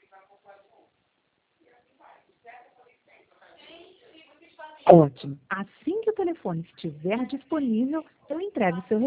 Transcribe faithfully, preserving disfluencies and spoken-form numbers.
Ótimo. Assim que o telefone estiver disponível, eu entrego seu